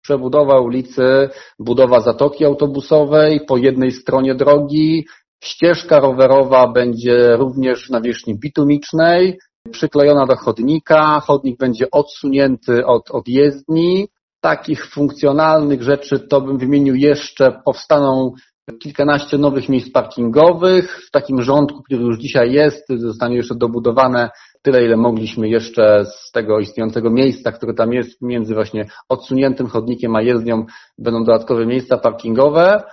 Przebudowa ulicy, budowa zatoki autobusowej po jednej stronie drogi, ścieżka rowerowa będzie również w nawierzchni bitumicznej, przyklejona do chodnika, chodnik będzie odsunięty od jezdni. Takich funkcjonalnych rzeczy to bym wymienił jeszcze, powstaną kilkanaście nowych miejsc parkingowych. W takim rządku, który już dzisiaj jest, zostanie jeszcze dobudowane tyle, ile mogliśmy jeszcze z tego istniejącego miejsca, które tam jest między właśnie odsuniętym chodnikiem a jezdnią, będą dodatkowe miejsca parkingowe.